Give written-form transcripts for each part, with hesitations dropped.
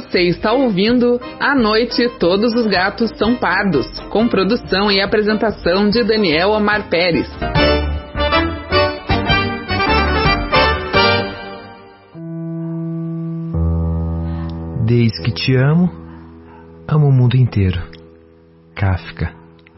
Você está ouvindo À Noite Todos os Gatos São Pardos, com produção e apresentação de Daniel Omar Pérez. Desde que te amo, amo o mundo inteiro. Kafka.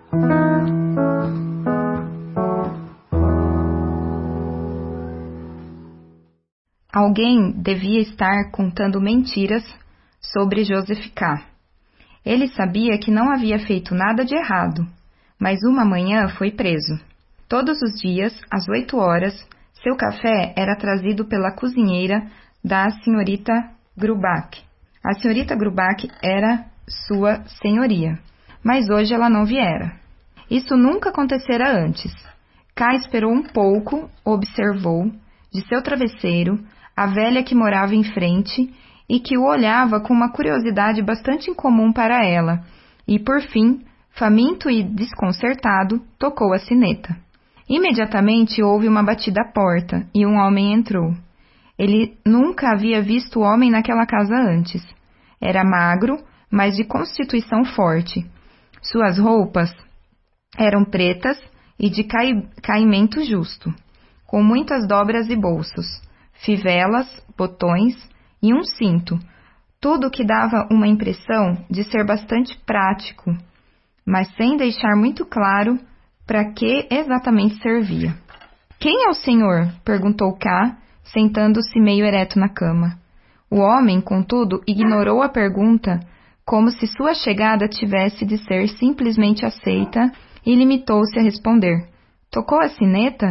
Alguém devia estar contando mentiras sobre Joseph K. Ele sabia que não havia feito nada de errado, mas uma manhã foi preso. Todos os dias, às 8 horas, seu café era trazido pela cozinheira da senhorita Grubach. A senhorita Grubach era sua senhoria, mas hoje ela não viera. Isso nunca acontecera antes. K esperou um pouco, observou, de seu travesseiro, a velha que morava em frente e que o olhava com uma curiosidade bastante incomum para ela, e, por fim, faminto e desconcertado, tocou a sineta. Imediatamente houve uma batida à porta e um homem entrou. Ele nunca havia visto o homem naquela casa antes. Era magro, mas de constituição forte. Suas roupas eram pretas e de caimento justo, com muitas dobras e bolsos, fivelas, botões e um cinto, tudo que dava uma impressão de ser bastante prático, mas sem deixar muito claro para que exatamente servia. "Quem é o senhor?" perguntou K, sentando-se meio ereto na cama. O homem, contudo, ignorou a pergunta, como se sua chegada tivesse de ser simplesmente aceita, e limitou-se a responder: "Tocou a sineta?"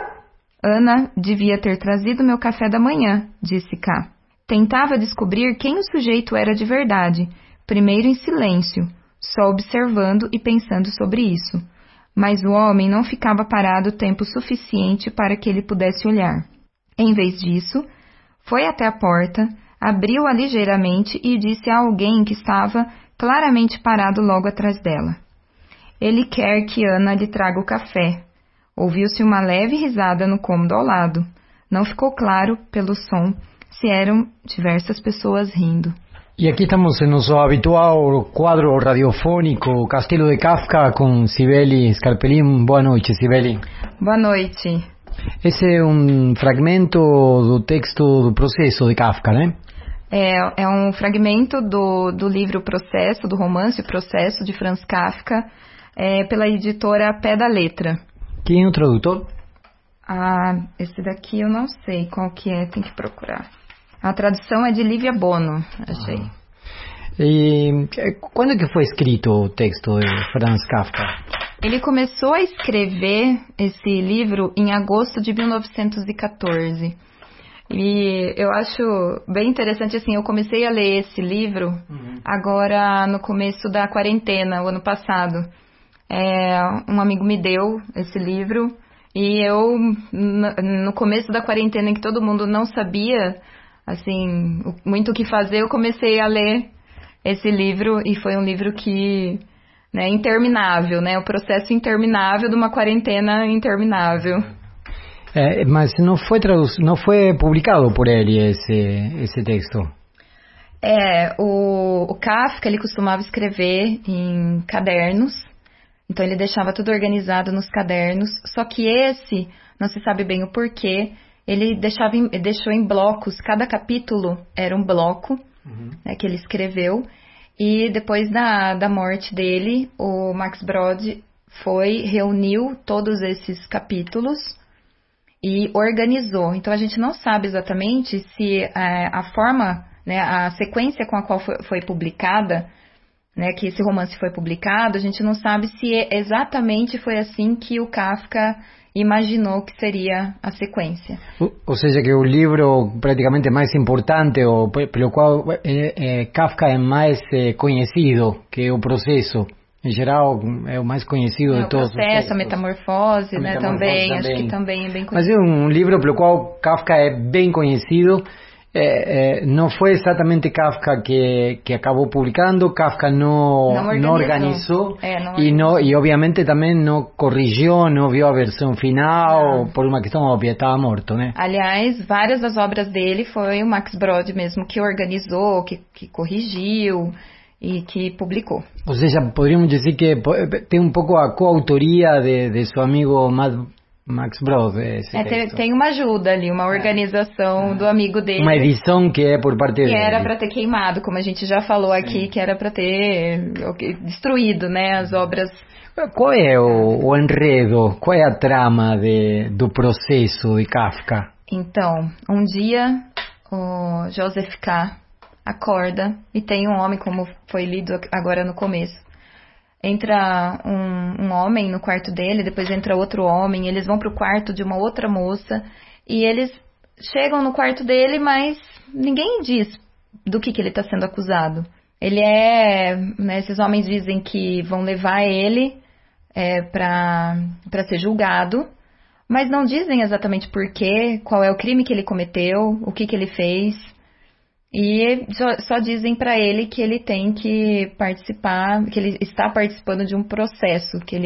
"Ana devia ter trazido meu café da manhã", disse K. Tentava descobrir quem o sujeito era de verdade, primeiro em silêncio, só observando e pensando sobre isso. Mas o homem não ficava parado tempo suficiente para que ele pudesse olhar. Em vez disso, foi até a porta, abriu-a ligeiramente e disse a alguém que estava claramente parado logo atrás dela: "Ele quer que Ana lhe traga o café." Ouviu-se uma leve risada no cômodo ao lado. Não ficou claro, pelo som, se eram diversas pessoas rindo. E aqui estamos em nosso habitual quadro radiofônico Castelo de Kafka com Cibele Scarpelin. Boa noite, Cibele. Boa noite. Esse é um fragmento do texto do Processo de Kafka, né? É um fragmento do livro Processo, do romance Processo, de Franz Kafka, pela editora Pé da Letra. Quem é o tradutor? Esse daqui eu não sei qual que é, tem que procurar. A tradução é de Lívia Bono, achei. E quando que foi escrito o texto de Franz Kafka? Ele começou a escrever esse livro em agosto de 1914. E eu acho bem interessante, assim, eu comecei a ler esse livro agora no começo da quarentena, o ano passado. Um amigo me deu esse livro e eu, no começo da quarentena, em que todo mundo não sabia, assim, muito o que fazer, eu comecei a ler esse livro e foi um livro que, né, interminável, né, o processo interminável de uma quarentena interminável. Mas não foi publicado por ele esse texto? O Kafka, ele costumava escrever em cadernos. Então ele deixava tudo organizado nos cadernos, só que esse, não se sabe bem o porquê, ele deixou em blocos, cada capítulo era um bloco, né, que ele escreveu, e depois da morte dele, o Max Brod reuniu todos esses capítulos e organizou. Então a gente não sabe exatamente se a forma, né, a sequência com a qual foi publicada, né, que esse romance foi publicado, a gente não sabe se exatamente foi assim que o Kafka imaginou que seria a sequência. Ou seja, que o livro praticamente mais importante, ou pelo qual Kafka é mais conhecido, que o Processo. Em geral, é o mais conhecido de todos. O Processo, a Metamorfose, também, acho que também é bem conhecido. Mas é um livro pelo qual Kafka é bem conhecido no fue exactamente Kafka que acabó publicando. Kafka no organizó y obviamente también no corrigió, no vio a versão final por uma questão óbvia, estava morto, né? Aliás, várias das obras dele foi o Max Brod mesmo que organizou, que corrigiu e que publicou. Ou seja, poderíamos dizer que tem um pouco a coautoria de seu amigo Max Brod. Tem uma ajuda ali, uma organização do amigo dele. Uma edição que é por parte dele. Que era para ter queimado, como a gente já falou aqui, que era para ter destruído, né, as obras. Qual é o enredo, qual é a trama do processo de Kafka? Então, um dia o Joseph K. acorda e tem um homem, como foi lido agora no começo. Entra um homem no quarto dele, depois entra outro homem, eles vão pro quarto de uma outra moça e eles chegam no quarto dele, mas ninguém diz do que ele está sendo acusado. Ele né, esses homens dizem que vão levar ele para ser julgado, mas não dizem exatamente por quê, qual é o crime que ele cometeu, o que ele fez. E só dizem para ele que ele tem que participar, que ele está participando de um processo, que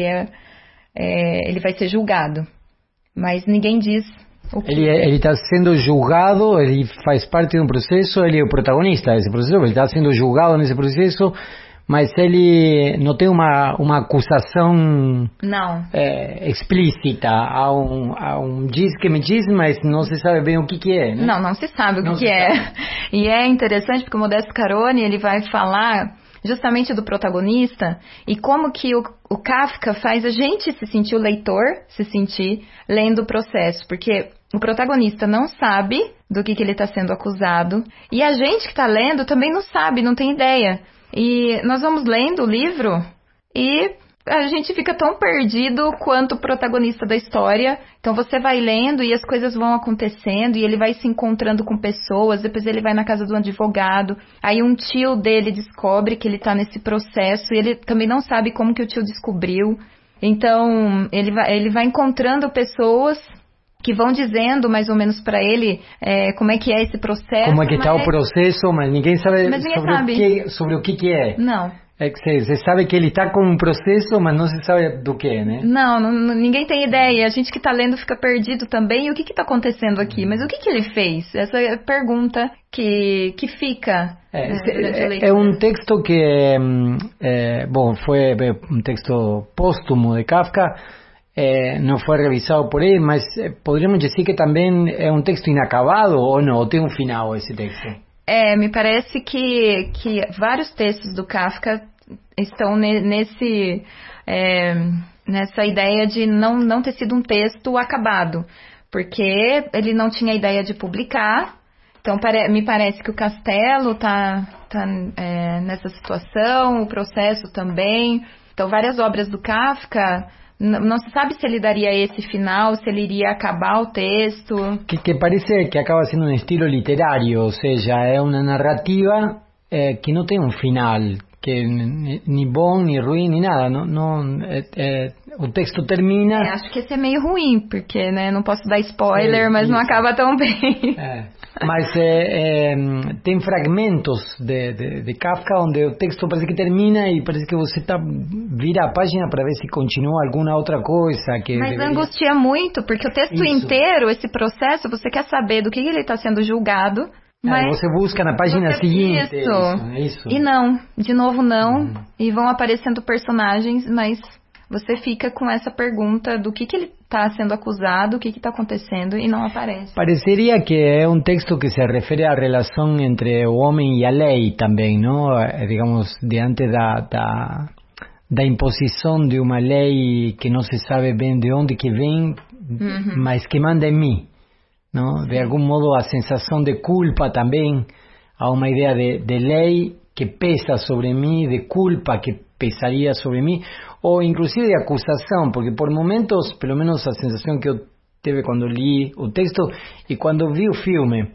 ele vai ser julgado. Mas ninguém diz o que. Ele está sendo julgado, ele faz parte de um processo, ele é o protagonista desse processo, ele está sendo julgado nesse processo, mas ele não tem uma acusação explícita. Há um diz que me diz, mas não se sabe bem o que é, né? Não se sabe o que é. E é interessante porque o Modesto Caroni, ele vai falar justamente do protagonista e como que o Kafka faz a gente se sentir, o leitor se sentir lendo o processo, porque o protagonista não sabe do que ele está sendo acusado e a gente que está lendo também não sabe, não tem ideia. E nós vamos lendo o livro e a gente fica tão perdido quanto o protagonista da história. Então você vai lendo e as coisas vão acontecendo e ele vai se encontrando com pessoas, depois ele vai na casa do advogado, aí um tio dele descobre que ele está nesse processo e ele também não sabe como que o tio descobriu. Então ele vai encontrando pessoas que vão dizendo mais ou menos para ele como é que é esse processo. Como é que está o processo, mas ninguém sabe, sobre o que é. Não. Você sabe que ele está com um processo, mas não se sabe do que, né? Não, ninguém tem ideia. A gente que está lendo fica perdido também. E o que está acontecendo aqui? Mas o que ele fez? Essa é a pergunta que fica durante a leitura. É um texto que, foi um texto póstumo de Kafka. Não foi revisado por ele, mas poderíamos dizer que também é um texto inacabado ou não? Ou tem um final esse texto? Me parece que vários textos do Kafka estão nessa ideia de não ter sido um texto acabado, porque ele não tinha ideia de publicar. Então, me parece que o Castelo está nessa situação, o processo também. Então, várias obras do Kafka, não se sabe se ele daria esse final, se ele iria acabar o texto. Que parece que acaba sendo um estilo literário, ou seja, é uma narrativa que não tem um final, que nem bom, nem ruim, nem nada. O texto termina... acho que esse é meio ruim, porque não posso dar spoiler, mas não acaba tão bem. Mas tem fragmentos de Kafka onde o texto parece que termina e parece que você vira a página para ver se continua alguma outra coisa. Mas angustia muito, porque o texto inteiro, esse processo, você quer saber do que ele está sendo julgado. Mas você busca na página seguinte. Isso. E não, de novo não. E vão aparecendo personagens, mas você fica com essa pergunta do que ele está sendo acusado, o que está acontecendo e não aparece. Pareceria que é um texto que se refere à relação entre o homem e a lei também, não? Digamos, diante da imposição de uma lei que não se sabe bem de onde que vem, mas que manda em mim. Não? De algum modo a sensação de culpa também, há uma ideia de lei que pesa sobre mim, de culpa que pesaria sobre mim, ou inclusive de acusação, porque por momentos, pelo menos a sensação que eu tive quando li o texto e quando vi o filme,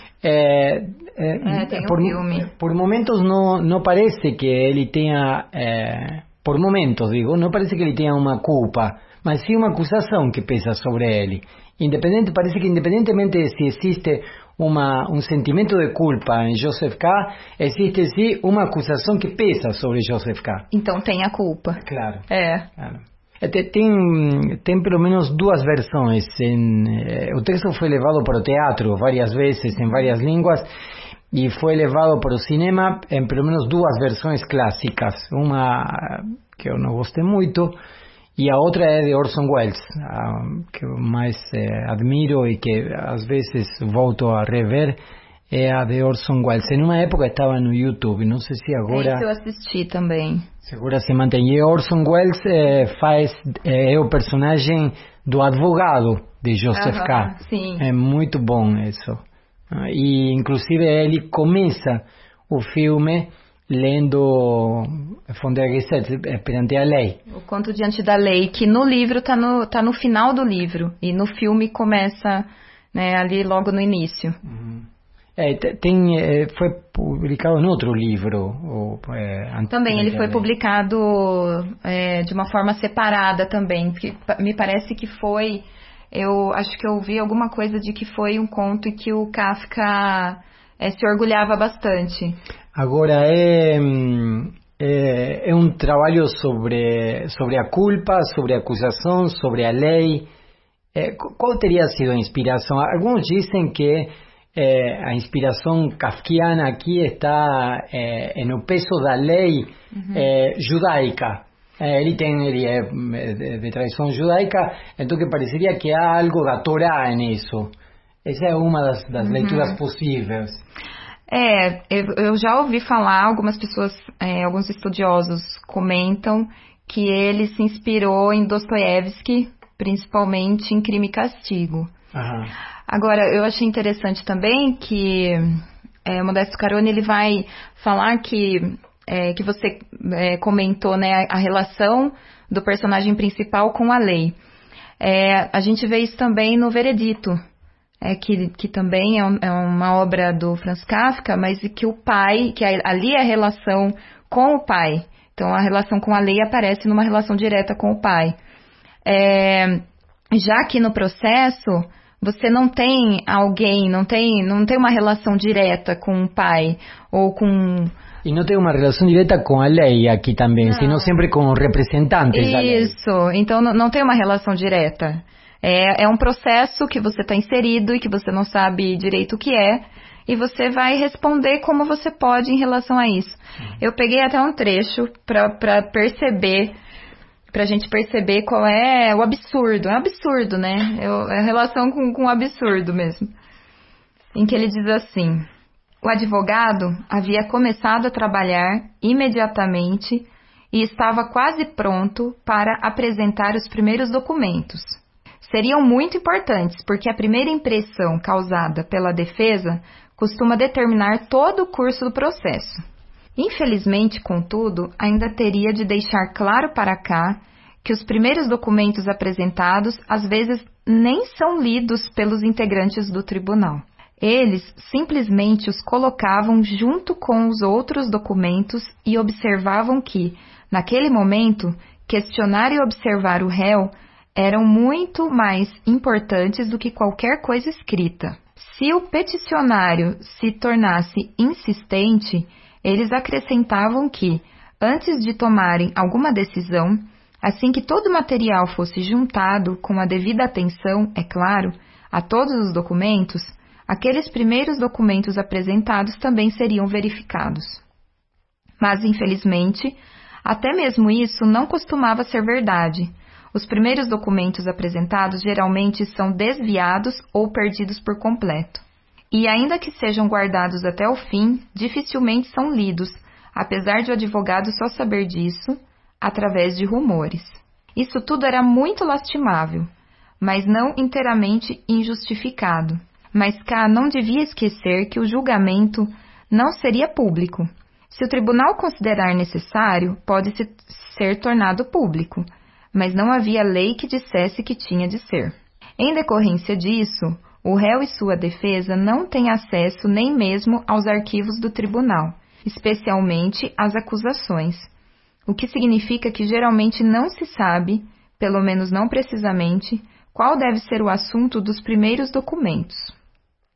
por momentos não parece que ele tenha, por momentos digo, não parece que ele tenha uma culpa, mas sim uma acusação que pesa sobre ele. Parece que independentemente de se existe um sentimento de culpa em Joseph K., existe sim uma acusação que pesa sobre Joseph K. Então tem a culpa. Claro. Claro. Tem pelo menos duas versões. O texto foi levado para o teatro várias vezes, em várias línguas, e foi levado para o cinema em pelo menos duas versões clássicas. Uma que eu não gostei muito, e a outra é de Orson Welles, que eu mais admiro e que às vezes volto a rever, é a de Orson Welles. Em uma época estava no YouTube, não sei se agora... Esse eu assisti também. Segura se mantém. E Orson Welles é o personagem do advogado de Joseph K. Sim. É muito bom isso. E inclusive ele começa o filme lendo Von der Gesetz, perante a lei. O Conto Diante da Lei, que no livro tá no final do livro, e no filme começa, né, ali logo no início. Foi publicado em outro livro. Também ele foi publicado de uma forma separada também, porque me parece que foi, eu acho que eu ouvi alguma coisa de que foi um conto em que o Kafka se orgulhava bastante. Agora é um trabalho sobre a culpa, sobre a acusação, sobre a lei. Qual teria sido a inspiração? Alguns dizem que a inspiração kafkiana aqui está no peso da lei judaica. Ele é de tradição judaica, então que pareceria que há algo da Torá nisso. Essa é uma das leituras possíveis. Eu já ouvi falar, algumas pessoas, alguns estudiosos comentam que ele se inspirou em Dostoiévski, principalmente em Crime e Castigo. Agora, eu achei interessante também que Modesto Caroni ele vai falar que você comentou, né, a relação do personagem principal com a lei. A gente vê isso também no Veredito, que também é uma obra do Franz Kafka, mas que o pai, que ali é a relação com o pai. Então, a relação com a lei aparece numa relação direta com o pai. Já que no processo, você não tem alguém, não tem uma relação direta com o pai, ou com... E não tem uma relação direta com a lei aqui também, senão sempre com representantes da lei. Isso, então não tem uma relação direta. É um processo que você está inserido e que você não sabe direito o que é, e você vai responder como você pode em relação a isso. Eu peguei até um trecho para perceber, pra gente perceber qual é o absurdo. É um absurdo, né? É a relação com o absurdo mesmo. Em que ele diz assim: o advogado havia começado a trabalhar imediatamente e estava quase pronto para apresentar os primeiros documentos. Seriam muito importantes, porque a primeira impressão causada pela defesa costuma determinar todo o curso do processo. Infelizmente, contudo, ainda teria de deixar claro para cá que os primeiros documentos apresentados às vezes nem são lidos pelos integrantes do tribunal. Eles simplesmente os colocavam junto com os outros documentos e observavam que, naquele momento, questionar e observar o réu eram muito mais importantes do que qualquer coisa escrita. Se o peticionário se tornasse insistente, eles acrescentavam que, antes de tomarem alguma decisão, assim que todo o material fosse juntado com a devida atenção, é claro, a todos os documentos, aqueles primeiros documentos apresentados também seriam verificados. Mas, infelizmente, até mesmo isso não costumava ser verdade. Os primeiros documentos apresentados geralmente são desviados ou perdidos por completo. E ainda que sejam guardados até o fim, dificilmente são lidos, apesar de o advogado só saber disso através de rumores. Isso tudo era muito lastimável, mas não inteiramente injustificado. Mas K não devia esquecer que o julgamento não seria público. Se o tribunal considerar necessário, pode ser tornado público, mas não havia lei que dissesse que tinha de ser. Em decorrência disso, o réu e sua defesa não têm acesso nem mesmo aos arquivos do tribunal, especialmente às acusações, o que significa que geralmente não se sabe, pelo menos não precisamente, qual deve ser o assunto dos primeiros documentos.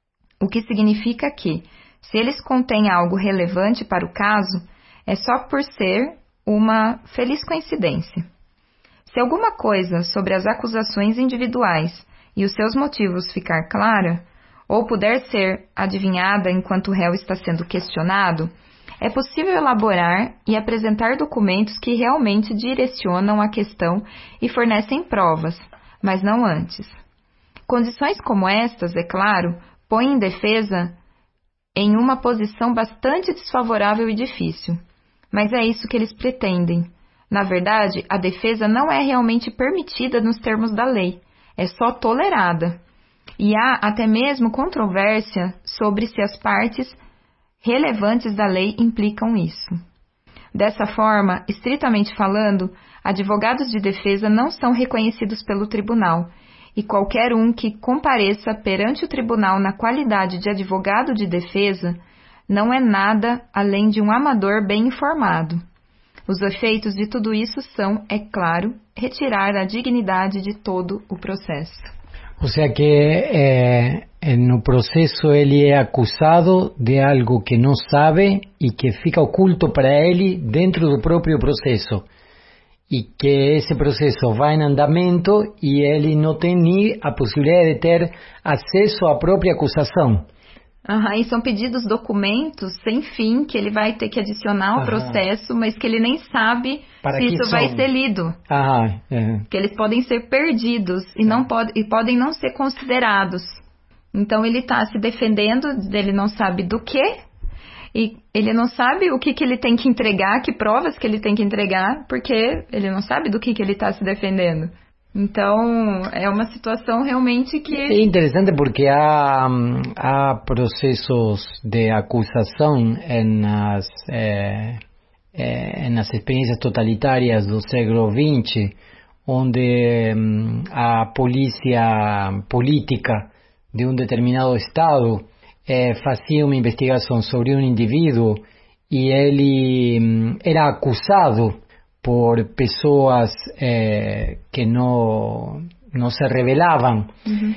o que significa que, se eles contêm algo relevante para o caso, é só por ser uma feliz coincidência. Se alguma coisa sobre as acusações individuais e os seus motivos ficar clara, ou puder ser adivinhada enquanto o réu está sendo questionado, é possível elaborar e apresentar documentos que realmente direcionam a questão e fornecem provas, mas não antes. Condições como estas, é claro, põem defesa em uma posição bastante desfavorável e difícil. Mas é isso que eles pretendem. Na verdade, a defesa não é realmente permitida nos termos da lei, é só tolerada. E há até mesmo controvérsia sobre se as partes relevantes da lei implicam isso. Dessa forma, estritamente falando, advogados de defesa não são reconhecidos pelo tribunal, e qualquer um que compareça perante o tribunal na qualidade de advogado de defesa não é nada além de um amador bem informado. Os efeitos de tudo isso são, é claro, retirar a dignidade de todo o processo. O sea que no processo ele é acusado de algo que não sabe e que fica oculto para ele dentro do próprio processo. E que esse processo vai em andamento e ele não tem nem a possibilidade de ter acesso à própria acusação. E são pedidos documentos sem fim que ele vai ter que adicionar ao processo, mas que ele nem sabe se isso vai ser lido. Que eles podem ser perdidos e podem não ser considerados. Então ele está se defendendo, ele não sabe do quê, e ele não sabe o que ele tem que entregar, que provas que ele tem que entregar, porque ele não sabe do que ele está se defendendo. Então, é uma situação realmente que... É interessante porque há processos de acusação nas experiências totalitárias do século XX, onde a polícia política de um determinado estado fazia uma investigação sobre um indivíduo e ele era acusado por pessoas que não se revelavam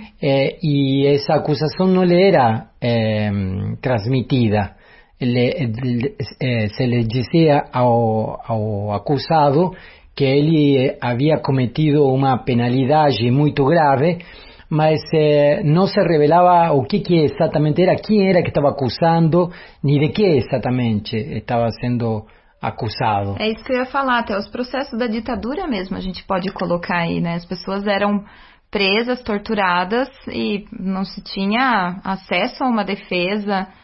e essa acusação não lhe era transmitida. Se lhe dizia ao acusado que ele havia cometido uma penalidade muito grave, mas não se revelava o que exatamente era, quem era que estava acusando, nem de que exatamente estava sendo acusado. É isso que eu ia falar, até os processos da ditadura mesmo a gente pode colocar aí, né? As pessoas eram presas, torturadas e não se tinha acesso a uma defesa,